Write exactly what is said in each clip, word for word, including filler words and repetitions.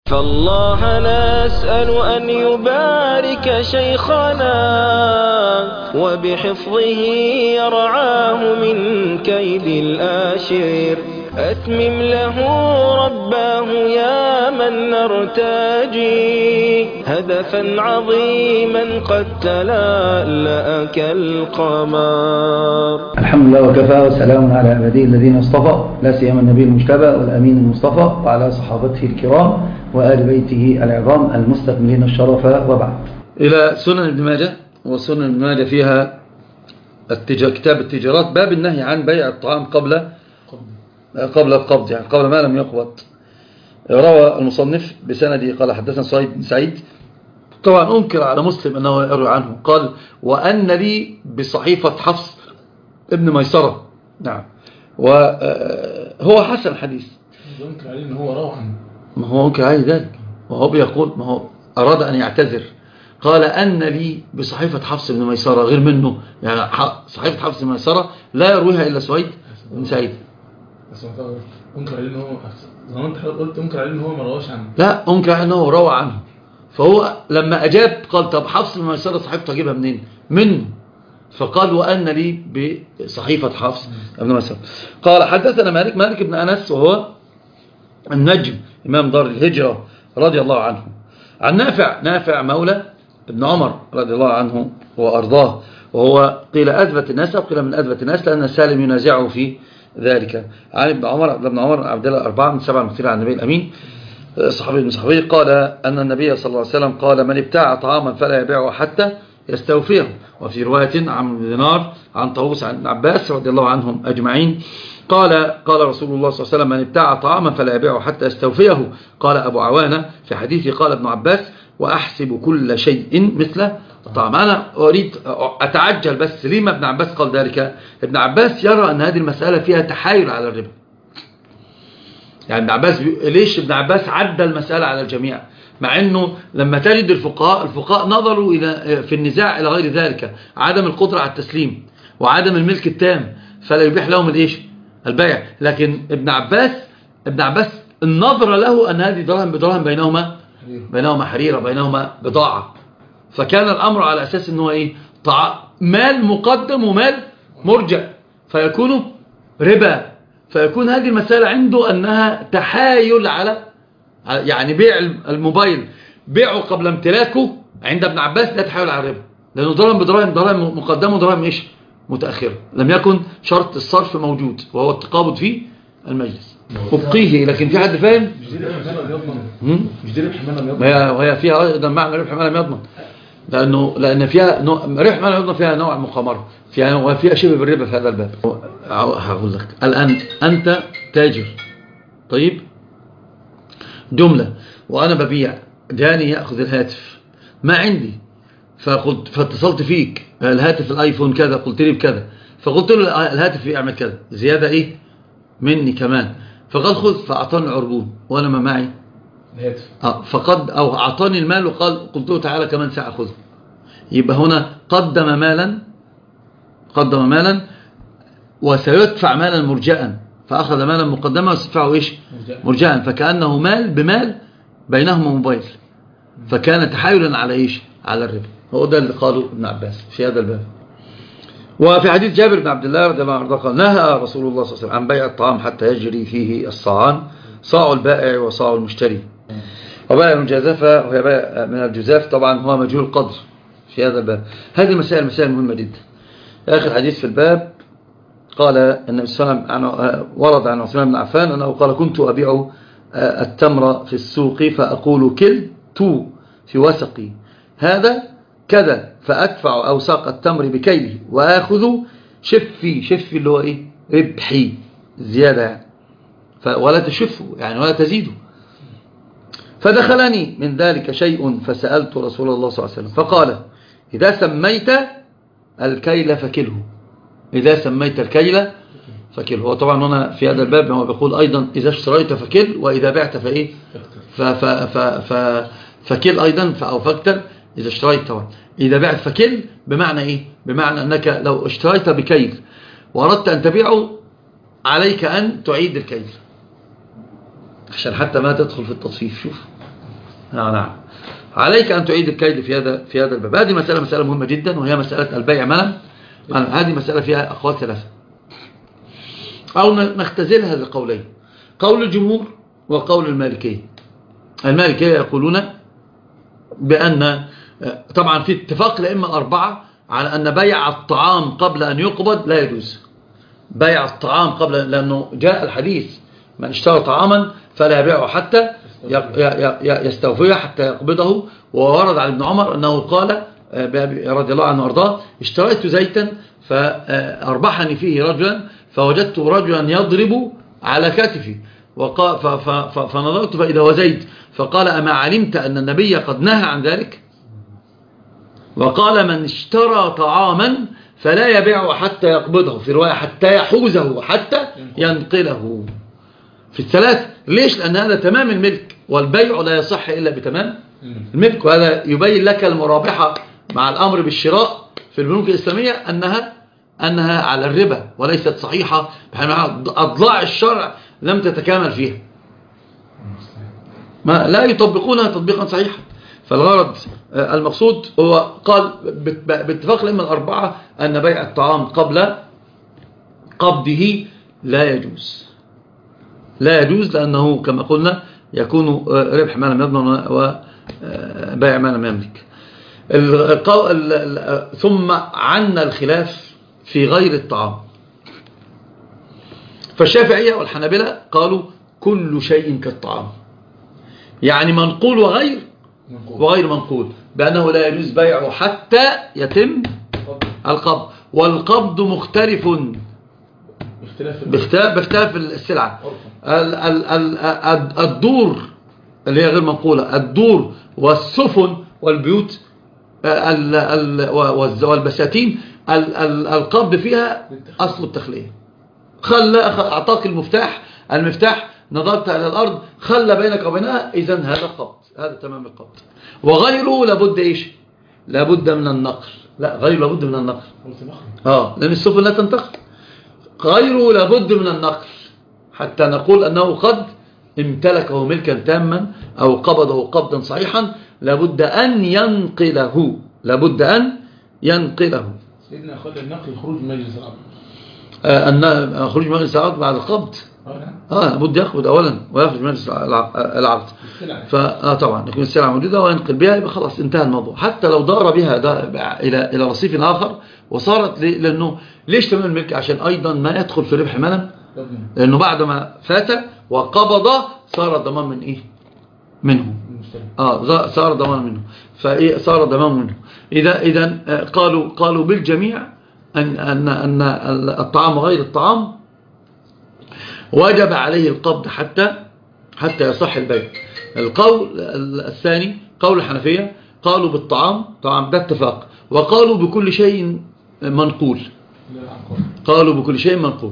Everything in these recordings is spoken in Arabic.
فالله نسأل أن يبارك شيخنا وبحفظه يرعاه من كيد الآشر. أتمم له رباه يا من نرتجي هدفا عظيما قد تلألأ كالقمر. الحمد لله وكفى وسلام على عباده الذين اصطفى، لا سيما النبي المجتبى والأمين المصطفى وعلى صحابته الكرام وآل بيته العظام المستكملين الشرف، وبعد. إلى سنن ابن ماجه. وسنن ابن ماجه فيها التجار كتاب التجارات، باب النهي عن بيع الطعام قبل قبل القبض، يعني قبل ما لم يقبض. روى المصنف بسنده قال حدثنا سعيد بن سعيد، طبعا أنكر على مسلم أنه يروي عنه، قال وأن لي بصحيفة حفص ابن ميسرة. نعم، وهو حسن الحديث. أنكر عليه أنه هو روى عنه، ما هو أنكر عليه ذلك، وهو بيقول ما هو أراد أن يعتذر، قال أن لي بصحيفة حفص بن ميسرة غير منه، يعني صحيفة حفص بن ميسرة لا يرويها إلا سعيد بن سعيد. بس أنكر عليه أنه هو زي ما أنت قلت، أنكر عليه أنه هو ما رواش عنه. لا، أنكر عليه أنه روى عنه. فهو لما أجاب قال طب حفص بن ميسرة صحيفته أجيبها منين؟ منه. فقال وأن لي بصحيفة حفص بن ميسرة. قال حدثنا مالك مالك بن أنس، وهو النجم إمام دار الهجرة رضي الله عنه، عن نافع نافع مولى ابن عمر رضي الله عنه وأرضاه، وهو قيل أثبت الناس أو قيل من أثبت الناس، لأن سالم ينازعه في ذلك. عن ابن عمر ابن عمر عبد الله أربعة من سبعة المكثير عن النبي الأمين صحابي بن صحابي، قال أن النبي صلى الله عليه وسلم قال من ابتاع طعاما فلا يبيعه حتى يستوفيه. وفي رواية عن دينار عن طاووس عن عباس رضي الله عنهم أجمعين قال قال رسول الله صلى الله عليه وسلم من ابتاع طعاما فلا يبيعه حتى يستوفيه. قال أبو عوانة في حديثه قال ابن عباس وأحسب كل شيء مثل الطعام. أنا أريد أتعجل بس لما ابن عباس قال ذلك. ابن عباس يرى أن هذه المسألة فيها تحايل على الربا، يعني ابن عباس ليش ابن عباس عدى المسألة على الجميع، مع أنه لما تجد الفقهاء الفقهاء نظروا إلى في النزاع إلى غير ذلك، عدم القدرة على التسليم وعدم الملك التام فلا يبيح لهم الإيش البيع. لكن ابن عباس ابن عباس النظر له أن هذه دراهم بدراهم بينهما بينهما حريرة بينهما بضاعة، فكان الأمر على أساس أنه إيه مال مقدم ومال مرجع فيكون ربا. فيكون هذه المسألة عنده أنها تحايل على يعني بيع الموبايل بيعه قبل امتلاكه عند ابن عباس لا تحايل على الربا، لأنه دراهم بدراهم دراهم مقدمه ودراهم إيش متأخرة، لم يكن شرط الصرف موجود وهو التقابض في المجلس. أبقيه لكن في حد فاهم؟ مش دي ربح ما لم يضمن، وهي فيها أيضا معنى ربح ما لم يضمن، لأنه لأن فيها نوع ربح ما لم يضمن، فيها نوع مقامرة، فيها وفيها شبه بالربا في هذا الباب. هقول لك الآن أنت تاجر، طيب جملة وأنا ببيع، جاني يأخذ الهاتف ما عندي، فقلت فاتصلت فيك الهاتف الايفون كذا، قلت لي بكذا، فقلت له الهاتف يعمل كذا زيادة ايه مني كمان، فقال خذ، فاعطاني العربون وانا ما معي الهاتف اه فقد او اعطاني المال وقال قلت له تعالى كمان ساعة خذه. يبقى هنا قدم مالا قدم مالا وسيدفع مالا مرجئا، فاخذ مالا مقدما وسيدفعه ايش مرجئا، فكأنه مال بمال بينهما موبايل، فكان تحايلا على ايش على الربا. هو ده اللي قاله ابن عباس في هذا الباب. وفي حديث جابر بن عبد الله رضي الله عنه قال نهى رسول الله صلى الله عليه وسلم عن بيع الطعام حتى يجري فيه الصاعان، صاع البائع وصاع المشتري. وبيع المجازفة وهي بيع من الجزاف، طبعا هو مجهول القدر في هذا الباب. هذه المسائل مسائل مهمة جدا. آخر حديث في الباب قال النبي صلى الله عليه وسلم ورد عن عثمان بن عفان أنه قال كنت أبيع التمر في السوق فأقول كلت في وسقي هذا كذا، فأدفع أوساق التمر بكيله وآخذ شفي شفي اللي هو إيه ربحي زيادة يعني، ولا تشفه يعني ولا تزيده. فدخلني من ذلك شيء فسألت رسول الله صلى الله عليه وسلم فقال إذا سميت الكيل فكله، إذا سميت الكيل فكله. هو طبعا هنا في هذا الباب هو بيقول أيضا إذا اشتريت فكل، وإذا بعت فإيه ف ف ف ف فكل أيضا أو فاكتر إذا اشتريت. طبعا إذا بعت فكل بمعنى إيه؟ بمعنى أنك لو اشتريت بكيل وأردت أن تبيعه عليك أن تعيد الكيل عشان حتى ما تدخل في التصفيف. شوف نعم نعم. عليك أن تعيد الكيد في هذا في هذا الباب. هذه مسألة مسألة مهمة جدا، وهي مسألة البيع ملم. هذه مسألة فيها أقوال ثلاثة، أو نختزلها لقولين: قول الجمهور وقول المالكية. المالكية يقولون بأن طبعا في اتفاق الأئمة الأربعة على أن بيع الطعام قبل أن يقبض لا يجوز. بيع الطعام قبل، لأنه جاء الحديث: من اشترى طعاما فلا يبيعه حتى يستوفيه حتى يقبضه. وورد عن ابن عمر أنه قال رضي الله عنه وارضاه: اشتريت زيتا فأربحني فيه رجلا فوجدت رجلا يضرب على كتفي فنظرت فإذا هو زيد، فقال: أما علمت أن النبي قد نهى عن ذلك؟ وقال: من اشترى طعاما فلا يبيعه حتى يقبضه، في رواية حتى يحوزه حتى ينقله. في الثلاث. ليش؟ لأن هذا تمام الملك، والبيع لا يصح إلا بتمام الملك. وهذا يبين لك المرابحة مع الأمر بالشراء في البنوك الإسلامية أنها أنها على الربا وليست صحيحة، أضلاع الشرع لم تتكامل فيها، ما لا يطبقونها تطبيقا صحيحا. فالغرض المقصود هو قال باتفاق الأئمة الأربعة أن بيع الطعام قبل قبضه لا يجوز، لا يجوز، لأنه كما قلنا يكون ربح ما لم يضمن وبيع ما لم يملك. ثم عنا الخلاف في غير الطعام. فالشافعية والحنابلة قالوا كل شيء كالطعام، يعني منقول وغير وغير منقول، بأنه لا يجوز بيعه حتى يتم القبض. والقبض مختلف باختلاف باختلاف السلعة. الدور اللي هي غير منقولة، الدور والسفن والبيوت والبساتين، القبض فيها أصل التخلية. خلى أعطاك المفتاح المفتاح نظرت إلى الأرض، خلى بينك وبينها، إذن هذا قبض، هذا تمام القبض. وغيره لابد إيش؟ لابد من النقل. لا، غيره لابد من النقل، آه لأن السفن لا تنتقل. غيره لابد من النقل حتى نقول أنه قد امتلكه ملكا تاما أو قبضه قبضا صحيحا، لابد أن ينقله، لابد أن ينقله. سيدنا خلى النقل خروج مجلس العقد، آه أن خروج مجلس العقد بعد القبض، اه لابد يقبض اولا ويخرج مجلس العقد. فاه طبعا يكون السلعه موجوده وينقل بها، يبقى خلاص انتهى الموضوع. حتى لو دار بها الى الى رصيف اخر وصارت، لانه ليش تمام الملك؟ عشان ايضا ما يدخل في ربح ملم، لانه بعد ما فات وقبض صار ضمان من ايه؟ منه. اه صار ضمان منه، فايه صار ضمان منه. اذا اذا قالوا قالوا بالجميع ان ان ان الطعام غير الطعام وجب عليه القبض حتى حتى يصح البيع. القول الثاني قول الحنفية، قالوا بالطعام طعام ده اتفاق، وقالوا بكل شيء منقول، قالوا بكل شيء منقول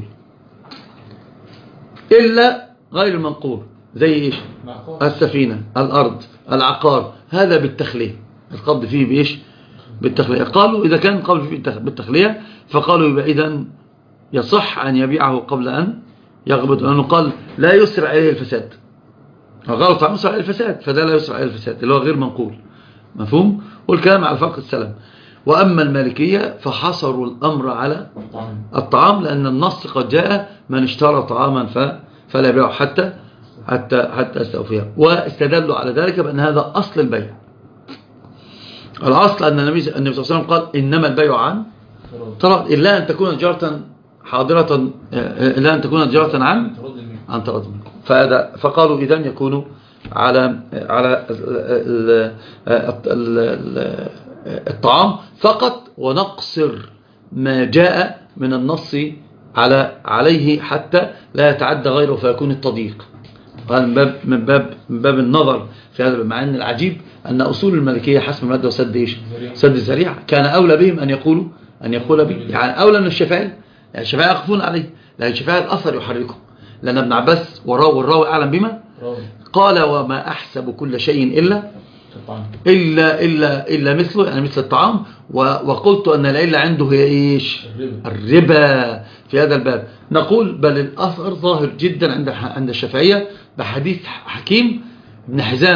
إلا غير المنقول. زي إيش؟ السفينة، الأرض، العقار، هذا بالتخلية، القبض فيه بإيش؟ بالتخلية. قالوا إذا كان القبض فيه بالتخلية فقالوا يبقى إذن يصح أن يبيعه قبل أن يقبض، لأنه قال لا يسرع عليه الفساد، غلط عن يسرع عليه الفساد، فده لا يسرع عليه الفساد اللي هو غير منقول. مفهوم؟ والكلام على فرق السلام. وأما المالكية فحصروا الأمر على الطعام، لأن النص قد جاء من اشترى طعاما فلا يبيعه حتى حتى حتى يستوفيه، واستدلوا على ذلك بأن هذا أصل البيع. الأصل أن النبي صلى الله عليه وسلم قال إنما البيع عن تراض، إلا أن تكون تجارة حاضرة، إلا أن تكون تجارة عن عن تراض منكم. فهذا فقالوا إذن يكون على على الطعام فقط، ونقصر ما جاء من النص على عليه حتى لا يتعدى غيره فيكون التضييق. من باب من باب من باب النظر في هذا. مع ان العجيب ان اصول المالكيه حسم الماده وسد ايش؟ سد الذريعه، كان اولى بهم ان يقولوا ان يقول به، يعني اولى من الشافعي. يعني الشافعي يقفون عليه، لكن الشافعي الاثر يحركه، لان ابن عباس وراه والراوي اعلم بما قال: وما احسب كل شيء الا الا الا الا مثله، يعني مثل الطعام. وقلت ان العله عنده هي ايش؟ الربا في هذا الباب. نقول بل الاثر ظاهر جدا عند عند الشافعيه بحديث حكيم بن حزام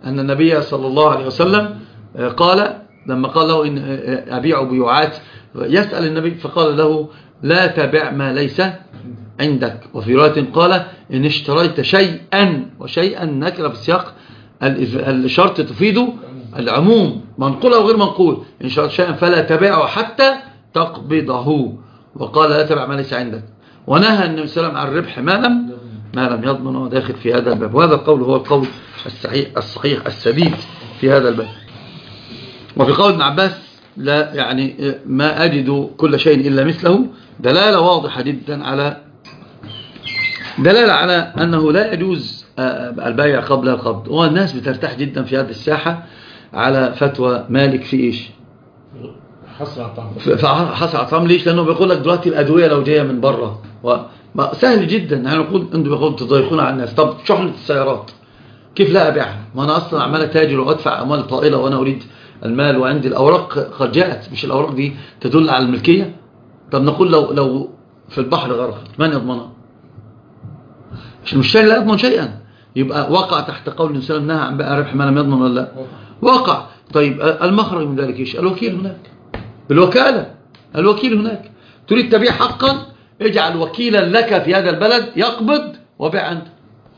أن النبي صلى الله عليه وسلم قال لما قال له إن أبيع بيوعات يسأل النبي فقال له لا تبع ما ليس عندك. وفي رواية قال إن اشتريت شيئا، وشيئا نكرة في السياق الشرط تفيد العموم منقول أو غير منقول. إن شرط شيئا فلا تبعه حتى تقبضه، وقال لا تبع ما ليس عندك. ونهى النبي صلى الله عليه وسلم عن الربح ما لم ما لم يضمن، وداخل في هذا الباب. وهذا القول هو القول الصحيح الصحيح السديد في هذا الباب. وفي قول ابن عباس لا يعني ما أجد كل شيء إلا مثله، دلالة واضحة جدا على دلالة على أنه لا يجوز البيع قبل القبض. والناس بترتاح جدا في هذه الساحة على فتوى مالك في إيش؟ حصر على الطعم. حصر على الطعم. ليش؟ لأنه بيقول لك دلوقتي الأدوية لو جاية من بره سهل جدا يعني نقول أنتم بيقولوا تضيقون على الناس. طب شحنة السيارات كيف لا أبيعها؟ ما أنا أصلا عمال أتاجر وأدفع أموال طائلة وأنا أريد المال، وعندي الأوراق قد جاءت. مش الأوراق دي تدل على الملكية؟ طب نقول لو لو في البحر غرقت من يضمنها؟ المشتري لا يضمن شيئا. يبقى وقع تحت قول النبي صلى الله عليه وسلم نهى عن بيع ربح ما لم يضمن ولا لا؟ وقع. طيب المخرج من ذلك ايش؟ الوكيل هناك بالوكالة. الوكيل هناك تريد تبيع حقا، اجعل وكيلا لك في هذا البلد يقبض وبيع أنت.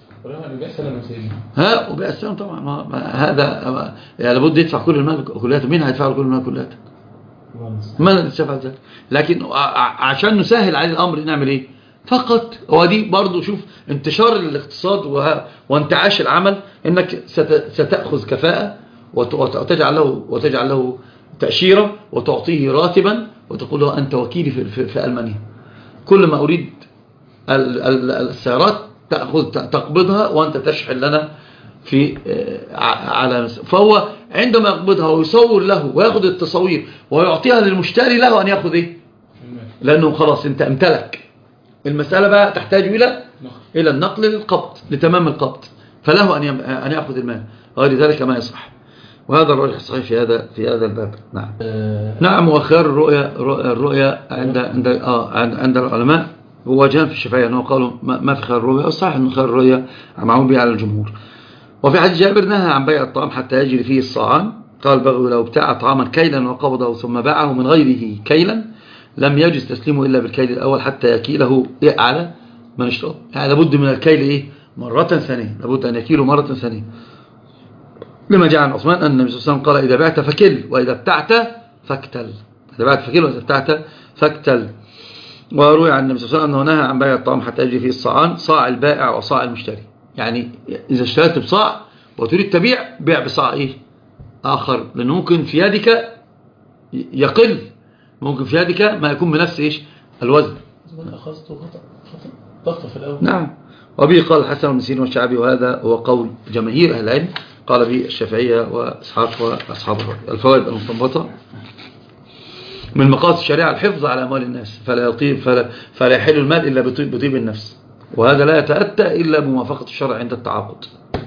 ها وبيع السلام طبعا. ما ما هذا يعني لابد يدفع كل المال كلياته. مين هيدفع كل المال كلياته؟ ما الذي يدفع ذلك؟ لكن عشان نسهل عليه الأمر نعمل ايه؟ فقط. ودي برضو شوف انتشار الاقتصاد وانتعاش العمل، انك ستأخذ كفاءة وتجعل له وتجعل له تأشيرة وتعطيه راتبا وتقول له أنت وكيلي في, في, في ألمانيا. كل ما أريد السيارات تأخذ تقبضها وأنت تشحن لنا في على. فهو عندما يقبضها ويصور له ويأخذ التصوير ويعطيها للمشتري له أن يأخذ إيه؟ لأنه خلاص أنت امتلك. المسألة بقى تحتاج إلى إلى النقل للقبض لتمام القبض، فله أن أن يأخذ المال. غير ذلك ما يصح. وهذا الراجح الصحيح في هذا في هذا الباب. نعم. أه نعم. وخيار الرؤيا الرؤيا عند عند اه عند العلماء هو جاء في الشافعية أنه قالوا ما في خيار الرؤيا. الصحيح أنه خيار الرؤيا معمول به على الجمهور. وفي حديث جابر نهى عن بيع الطعام حتى يجري فيه الصاعان. قال البغوي لو ابتاع طعاما كيلا وقبضه ثم باعه من غيره كيلا لم يجوز تسليمه إلا بالكيل الأول حتى يكيله على من اشترى. يعني لابد من الكيل إيه؟ مرة ثانية. لابد أن يكيله مرة ثانية، لما جاء عن عثمان أن النبي صلى الله عليه وسلم قال إذا بعت فكل وإذا ابتعت فاكتل. إذا بعت فكل وإذا ابتعت فاكتل. وروي عن النبي صلى الله عليه وسلم أنه نهى عن بيع الطعام حتى يجري فيه الصاعان، صاع البائع وصاع المشتري. يعني إذا اشتريت بصاع وتريد تبيع بيع بصاع إيه؟ آخر، لأنه ممكن في يدك يقل، ممكن في يدك ما يكون بنفس إيش الوزن. أخذته خطأ خطأ ضغط في الأول. نعم. وبه قال الحسن بن سيرين والشعبي، وهذا هو قول جماهير أهل العلم. قال به الشافعية وإسحاق وأصحاب الرأي. الفوائد المستنبطة من مقاصد الشريعة الحفظ على أموال الناس، فلا يطيب فلا, فلا يحل المال إلا بطيب, بطيب النفس، وهذا لا يتأتى إلا بموافقة الشرع عند التعاقد.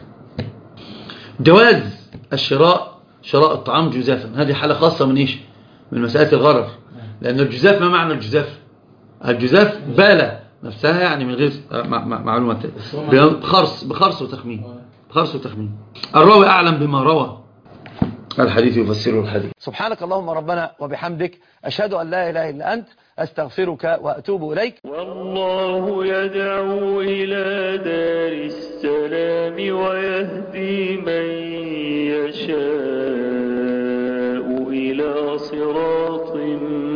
جواز الشراء شراء الطعام جزافا، هذه حالة خاصة من إيش؟ من مسألة الغرر. لأن الجزاف، ما معنى الجزاف؟ الجزاف بالة نفسها يعني من غير معلومات، بخرص بخرص وتخمين بخرص وتخمين. الراوي أعلم بما روى، الحديث يفسره الحديث. سبحانك اللهم ربنا وبحمدك، أشهد أن لا إله إلا أنت، أستغفرك وأتوب إليك. والله يدعو إلى دار السلام ويهدي من يشاء إلى صراط